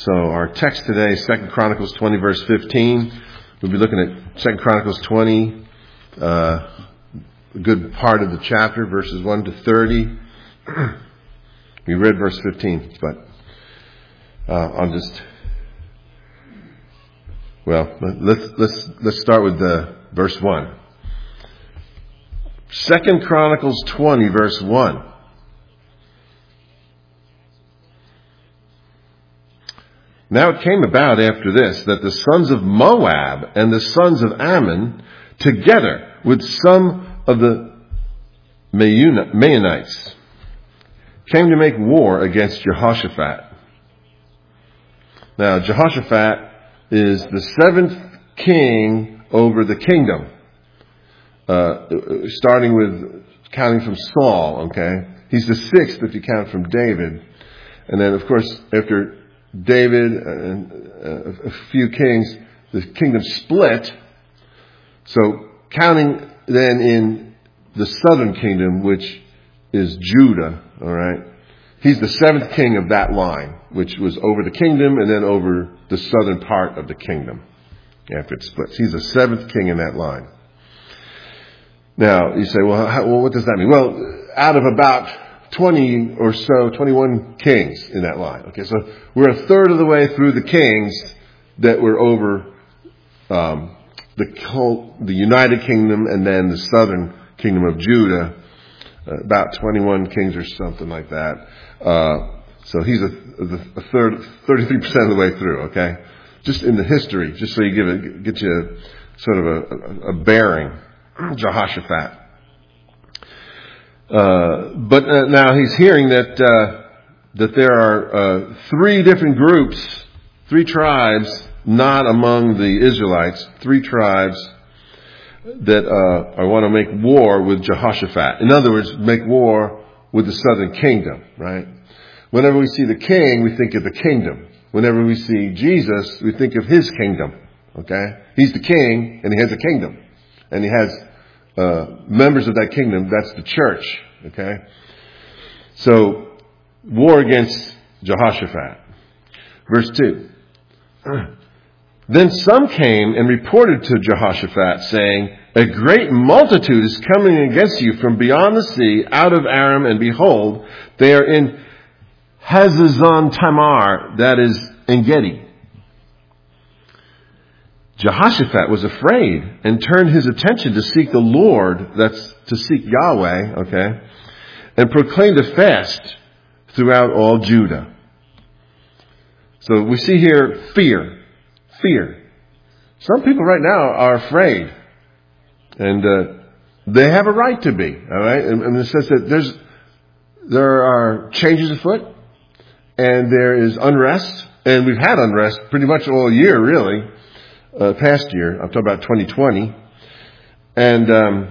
So our text today is 2 Chronicles 20, verse 15. We'll be looking at 2 Chronicles 20, a good part of the chapter, verses 1 to 30. We read verse 15, but let's start with verse 1. 2 Chronicles 20, verse 1. Now it came about after this that the sons of Moab and the sons of Ammon, together with some of the Maonites, came to make war against Jehoshaphat. Now Jehoshaphat is the seventh king over the kingdom, starting with counting from Saul. Okay, he's the sixth if you count from David, and then of course after David and a few kings, the kingdom split. So counting then in the southern kingdom, which is Judah, all right, he's the seventh king of that line, which was over the kingdom and then over the southern part of the kingdom after it splits. He's the seventh king in that line. Now, you say, well, what does that mean? Well, out of about 20 or so, 21 kings in that line. Okay, so we're a third of the way through the kings that were over the United Kingdom and then the southern kingdom of Judah. About 21 kings or something like that. So he's a third, 33% of the way through. Okay, just in the history, just so you get you sort of a bearing. Jehoshaphat. But now he's hearing that there are three different groups, three tribes, not among the Israelites, three tribes that want to make war with Jehoshaphat. In other words, make war with the southern kingdom, right? Whenever we see the king, we think of the kingdom. Whenever we see Jesus, we think of his kingdom, okay? He's the king, and he has a kingdom. And he has members of that kingdom. That's the church. Okay? So, war against Jehoshaphat. Verse 2. Then some came and reported to Jehoshaphat, saying, a great multitude is coming against you from beyond the sea, out of Aram, and behold, they are in Hazazon Tamar, that is En-gedi. Jehoshaphat was afraid and turned his attention to seek the Lord, that's to seek Yahweh, okay, and proclaimed a fast throughout all Judah. So we see here fear. Some people right now are afraid, and they have a right to be, all right? And it says that there are changes afoot, and there is unrest, and we've had unrest pretty much all year, really. Past year, I'm talking about 2020, and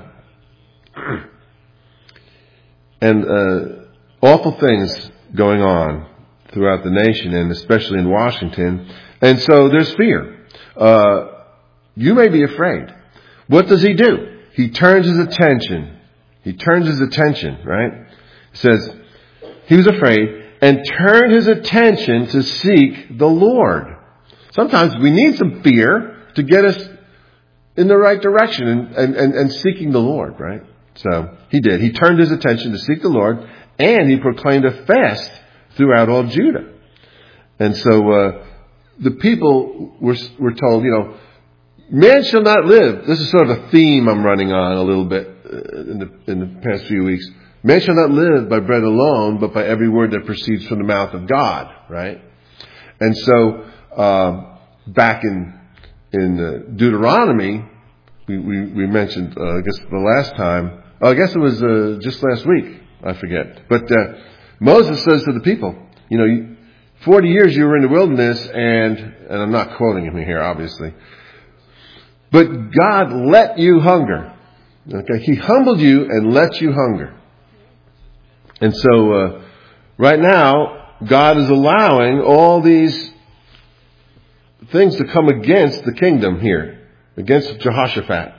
awful things going on throughout the nation, and especially in Washington. And so there's fear. You may be afraid. What does he do? He turns his attention. Right? It says he was afraid and turned his attention to seek the Lord. Sometimes we need some fear to get us in the right direction and seeking the Lord, right? So he did. He turned his attention to seek the Lord, and he proclaimed a fast throughout all Judah. And so the people were told, man shall not live. This is sort of a theme I'm running on a little bit in the past few weeks. Man shall not live by bread alone, but by every word that proceeds from the mouth of God, right? And so back in Deuteronomy, we mentioned, I guess the last time, I guess it was just last week, I forget. But Moses says to the people, 40 years you were in the wilderness, and I'm not quoting him here, obviously, but God let you hunger. Okay, he humbled you and let you hunger. And so right now, God is allowing all these things to come against the kingdom here, against Jehoshaphat.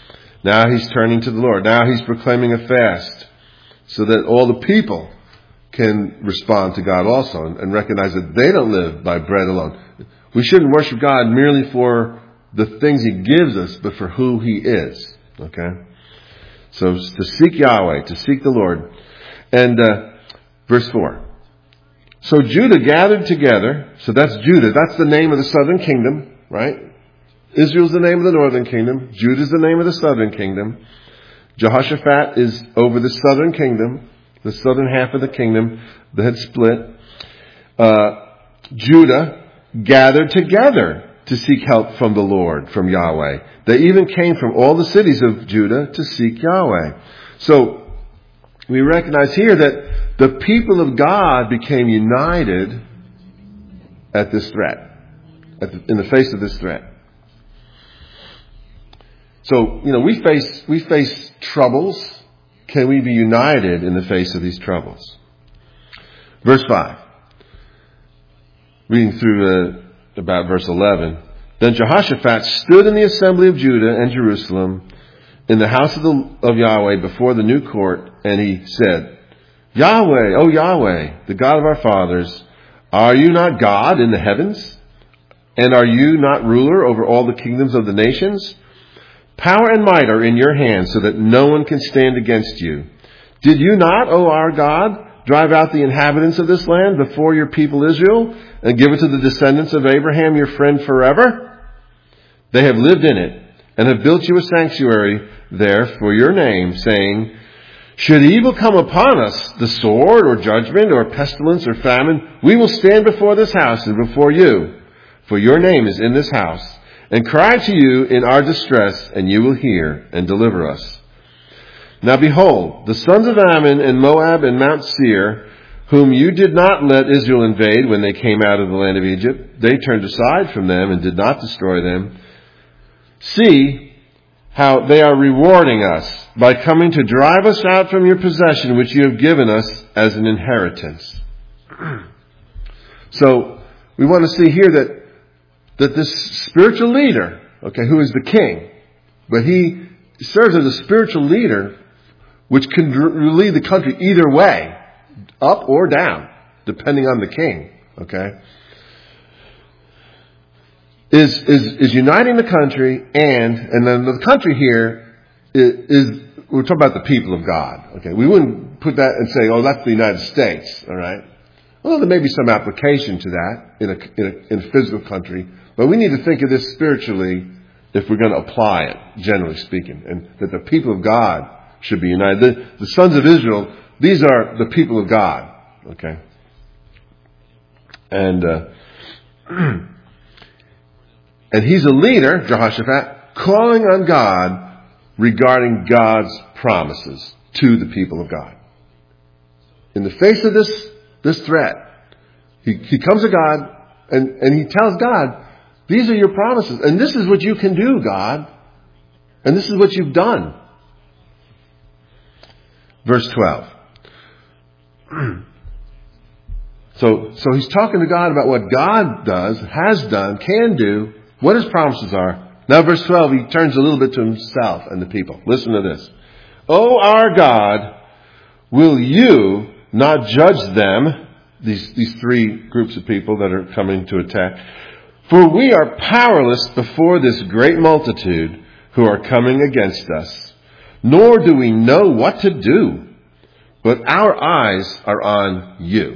Now he's turning to the Lord. Now he's proclaiming a fast so that all the people can respond to God also and recognize that they don't live by bread alone. We shouldn't worship God merely for the things He gives us, but for who He is. Okay? So to seek Yahweh, to seek the Lord. And verse 4. So Judah gathered together. So that's Judah. That's the name of the southern kingdom, right? Israel's the name of the northern kingdom. Judah's the name of the southern kingdom. Jehoshaphat is over the southern kingdom, the southern half of the kingdom that had split. Judah gathered together to seek help from the Lord, from Yahweh. They even came from all the cities of Judah to seek Yahweh. So we recognize here that the people of God became united at this threat, in the face of this threat. So, we face troubles. Can we be united in the face of these troubles? Verse 5. Reading through about verse 11. Then Jehoshaphat stood in the assembly of Judah and Jerusalem in the house of Yahweh before the new court, and he said, Yahweh, O Yahweh, the God of our fathers, are you not God in the heavens? And are you not ruler over all the kingdoms of the nations? Power and might are in your hands, so that no one can stand against you. Did you not, O our God, drive out the inhabitants of this land before your people Israel, and give it to the descendants of Abraham, your friend, forever? They have lived in it, and have built you a sanctuary there for your name, saying, should evil come upon us, the sword, or judgment, or pestilence, or famine, we will stand before this house and before you, for your name is in this house, and cry to you in our distress, and you will hear and deliver us. Now behold, the sons of Ammon and Moab and Mount Seir, whom you did not let Israel invade when they came out of the land of Egypt, they turned aside from them and did not destroy them. See how they are rewarding us by coming to drive us out from your possession, which you have given us as an inheritance. So we want to see here that this spiritual leader, who is the king, but he serves as a spiritual leader which can lead the country either way, up or down, depending on the king, is uniting the country, and then the country here is we're talking about the people of God. We wouldn't put that and say, oh, that's the United States, all right? Well, there may be some application to that in a physical country, but we need to think of this spiritually if we're going to apply it, generally speaking, and that the people of God should be united. The sons of Israel, these are the people of God, And and he's a leader, Jehoshaphat, calling on God regarding God's promises to the people of God. In the face of this threat, he comes to God and he tells God, these are your promises, and this is what you can do, God, and this is what you've done. Verse 12. So he's talking to God about what God does, has done, can do, what His promises are. Now verse 12, he turns a little bit to himself and the people. Listen to this. O our God, will you not judge them, these three groups of people that are coming to attack? For we are powerless before this great multitude who are coming against us, nor do we know what to do, but our eyes are on you.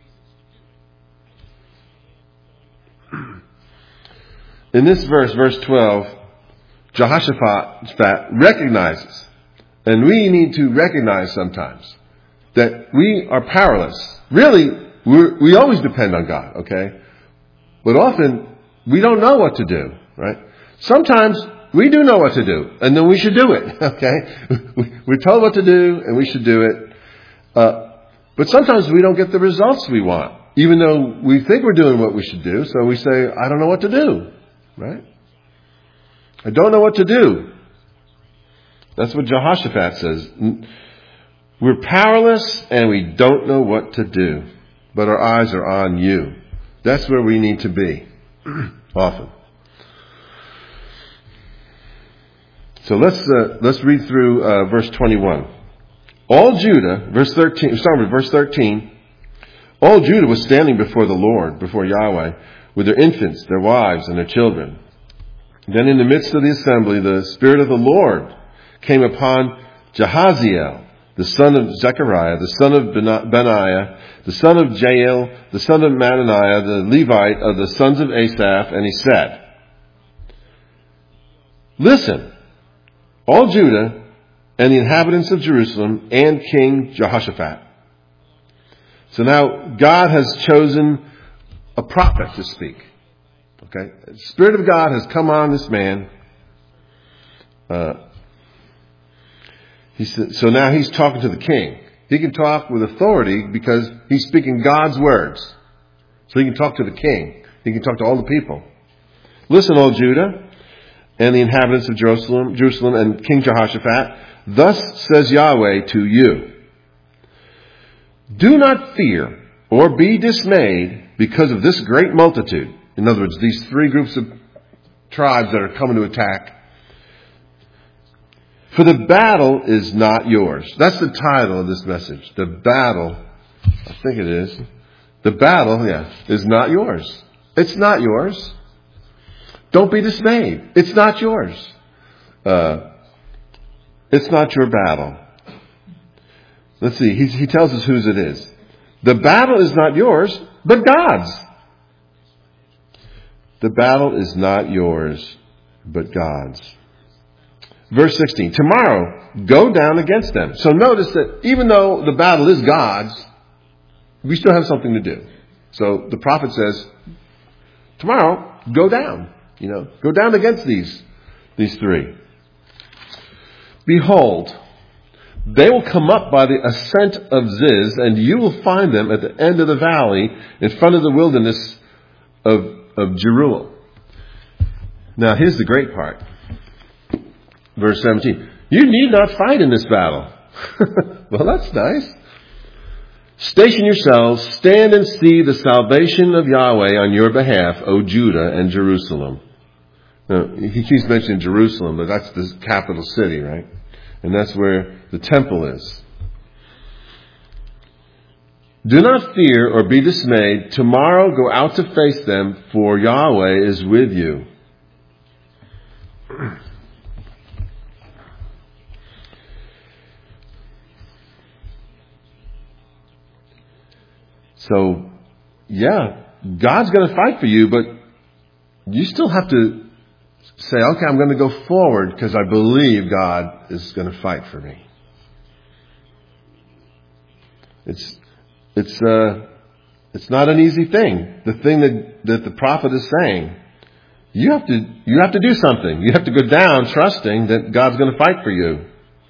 In this verse 12, Jehoshaphat recognizes, and we need to recognize sometimes, that we are powerless. Really, we always depend on God, But often, we don't know what to do, right? Sometimes we do know what to do, and then we should do it, We're told what to do, and we should do it. But sometimes we don't get the results we want, even though we think we're doing what we should do. So we say, I don't know what to do, right? I don't know what to do. That's what Jehoshaphat says. We're powerless and we don't know what to do, but our eyes are on you. That's where we need to be, often. So let's read through verse 21. All Judah, verse 13, starting with verse 13, All Judah was standing before the Lord, before Yahweh, with their infants, their wives, and their children. Then in the midst of the assembly, the Spirit of the Lord came upon Jahaziel, the son of Zechariah, the son of Benaiah, the son of Jael, the son of Mattaniah, the Levite of the sons of Asaph, and he said, "Listen, all Judah and the inhabitants of Jerusalem and King Jehoshaphat." So now God has chosen a prophet to speak. Okay, the Spirit of God has come on this man. So now he's talking to the king. He can talk with authority because he's speaking God's words. So he can talk to the king. He can talk to all the people. "Listen, all Judah and the inhabitants of Jerusalem and King Jehoshaphat, thus says Yahweh to you, do not fear or be dismayed because of this great multitude." In other words, these three groups of tribes that are coming to attack. "For the battle is not yours." That's the title of this message. The battle, I think it is. The battle, is not yours. It's not yours. Don't be dismayed. It's not yours. It's not your battle. Let's see. He tells us whose it is. The battle is not yours, but God's. The battle is not yours, but God's. Verse 16, "Tomorrow, go down against them." So notice that even though the battle is God's, we still have something to do. So the prophet says, tomorrow, go down. Go down against these three. "Behold, they will come up by the ascent of Ziz, and you will find them at the end of the valley in front of the wilderness of Jeruel." Now here's the great part. Verse 17. "You need not fight in this battle." Well, that's nice. "Station yourselves, stand and see the salvation of Yahweh on your behalf, O Judah and Jerusalem." Now, he keeps mentioning Jerusalem, but that's the capital city, right? And that's where the temple is. "Do not fear or be dismayed. Tomorrow go out to face them, for Yahweh is with you." So, God's going to fight for you, but you still have to say, okay, I'm going to go forward because I believe God is going to fight for me. It's not an easy thing. The thing that the prophet is saying, you have to do something. You have to go down trusting that God's going to fight for you.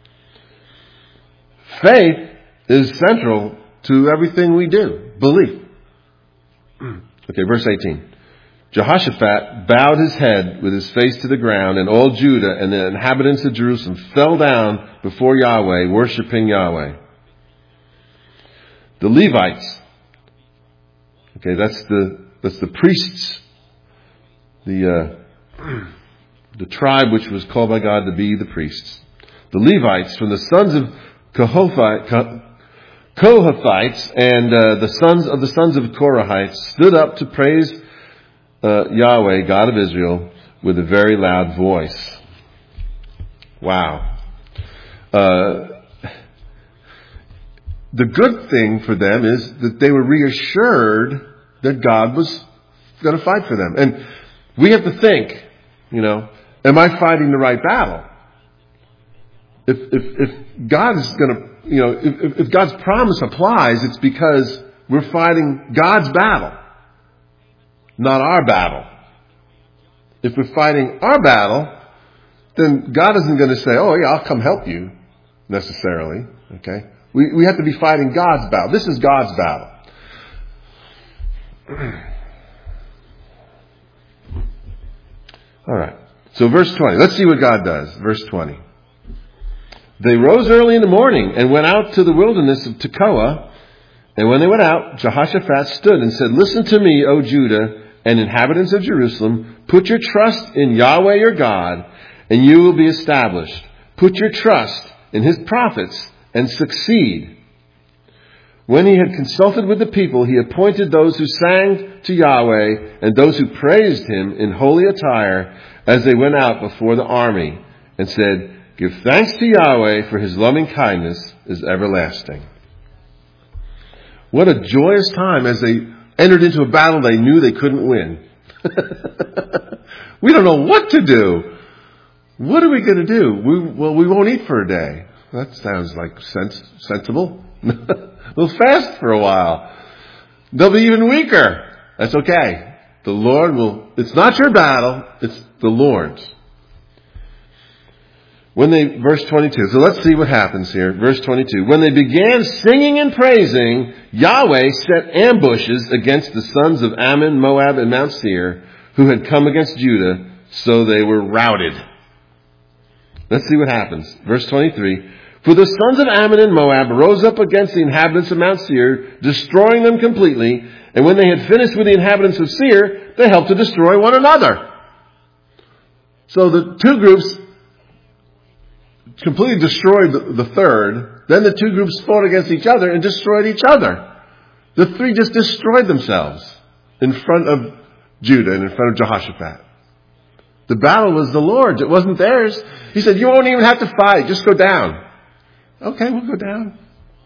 Faith is central to everything we do. Belief. Okay, verse 18. "Jehoshaphat bowed his head with his face to the ground, and all Judah and the inhabitants of Jerusalem fell down before Yahweh, worshiping Yahweh." The Levites. Okay, that's the priests. The tribe which was called by God to be the priests. The Levites from the sons of Kohathites and the sons of Korahites stood up to praise Yahweh, God of Israel, with a very loud voice. Wow. The good thing for them is that they were reassured that God was going to fight for them. And we have to think, am I fighting the right battle? If God's going to, if God's promise applies, it's because we're fighting God's battle, not our battle. If we're fighting our battle, then God isn't going to say, "Oh yeah, I'll come help you," necessarily. Okay? We have to be fighting God's battle. This is God's battle. All right. So verse 20. Let's see what God does. Verse 20. "They rose early in the morning and went out to the wilderness of Tekoa. And when they went out, Jehoshaphat stood and said, 'Listen to me, O Judah and inhabitants of Jerusalem. Put your trust in Yahweh your God, and you will be established. Put your trust in his prophets and succeed. When he had consulted with the people, he appointed those who sang to Yahweh and those who praised him in holy attire as they went out before the army, and said, "Give thanks to Yahweh, for his loving kindness is everlasting." What a joyous time as they entered into a battle they knew they couldn't win. We don't know what to do. What are we going to do? We won't eat for a day. That sounds like sensible. We'll fast for a while. They'll be even weaker. That's okay. The Lord will, it's not your battle, it's the Lord's. Verse 22, so let's see what happens here. Verse 22, when they began singing and praising, Yahweh set ambushes against the sons of Ammon, Moab, and Mount Seir, who had come against Judah, so they were routed. Let's see what happens. Verse 23, for the sons of Ammon and Moab rose up against the inhabitants of Mount Seir, destroying them completely, and when they had finished with the inhabitants of Seir, they helped to destroy one another. So the two groups completely destroyed the third. Then the two groups fought against each other and destroyed each other. The three just destroyed themselves in front of Judah and in front of Jehoshaphat. The battle was the Lord's. It wasn't theirs. He said, you won't even have to fight. Just go down. Okay, we'll go down.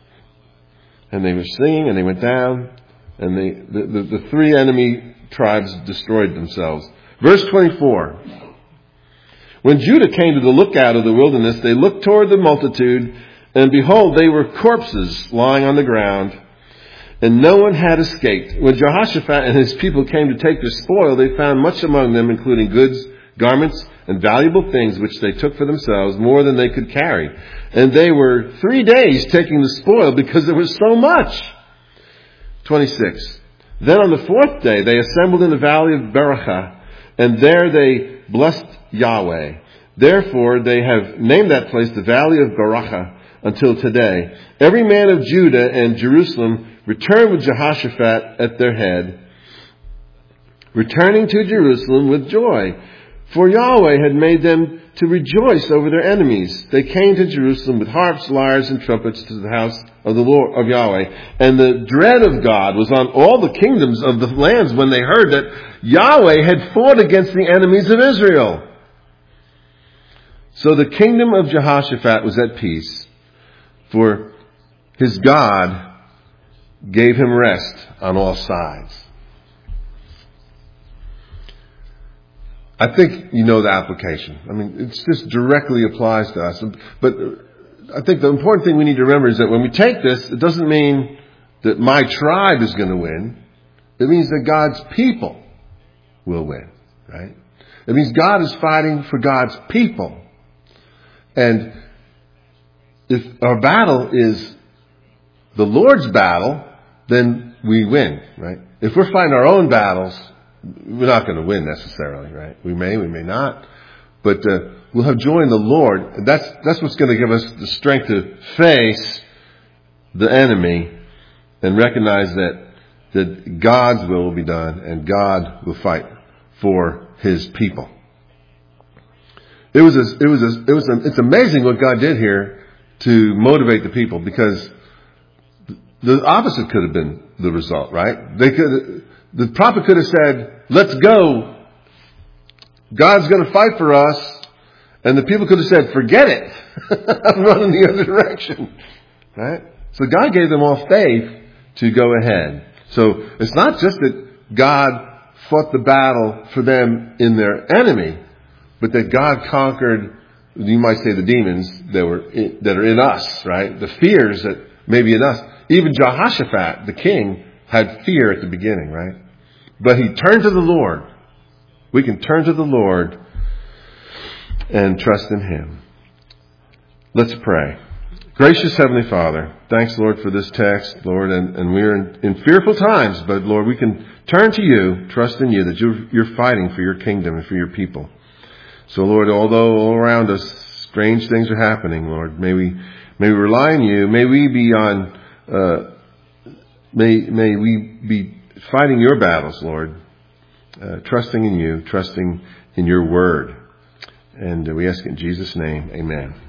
And they were singing and they went down. And the three enemy tribes destroyed themselves. Verse 24. When Judah came to the lookout of the wilderness, they looked toward the multitude, and behold, they were corpses lying on the ground, and no one had escaped. When Jehoshaphat and his people came to take their spoil, they found much among them, including goods, garments, and valuable things which they took for themselves, more than they could carry. And they were 3 days taking the spoil because there was so much. 26. Then on the 4th day they assembled in the valley of Berachah, and there they blessed Yahweh. Therefore they have named that place the valley of Berachah until today. Every man of Judah and Jerusalem returned with Jehoshaphat at their head, returning to Jerusalem with joy. For Yahweh had made them to rejoice over their enemies. They came to Jerusalem with harps, lyres, and trumpets to the house of the Lord, of Yahweh. And the dread of God was on all the kingdoms of the lands when they heard that Yahweh had fought against the enemies of Israel. So the kingdom of Jehoshaphat was at peace, for his God gave him rest on all sides. I think you know the application. I mean, it just directly applies to us. But I think the important thing we need to remember is that when we take this, it doesn't mean that my tribe is going to win. It means that God's people will win, right? It means God is fighting for God's people. And if our battle is the Lord's battle, then we win, right? If we're fighting our own battles, we're not going to win necessarily, right? We may not. But we'll have joy in the Lord. And that's what's going to give us the strength to face the enemy and recognize that God's will be done and God will fight for his people. It's amazing what God did here to motivate the people, because the opposite could have been the result, right? The prophet could have said, let's go. God's going to fight for us. And the people could have said, forget it. I'm running the other direction. Right? So God gave them all faith to go ahead. So it's not just that God fought the battle for them in their enemy, but that God conquered, you might say, the demons that are in us, right? The fears that may be in us. Even Jehoshaphat, the king, had fear at the beginning, right? But he turned to the Lord. We can turn to the Lord and trust in him. Let's pray. Gracious Heavenly Father, thanks, Lord, for this text, Lord, and we're in fearful times, but Lord, we can turn to you, trust in you, that you're fighting for your kingdom and for your people. So, Lord, although all around us strange things are happening, Lord, may we rely on you. May we be may we be fighting your battles, Lord, trusting in you, trusting in your word. And we ask in Jesus' name, amen.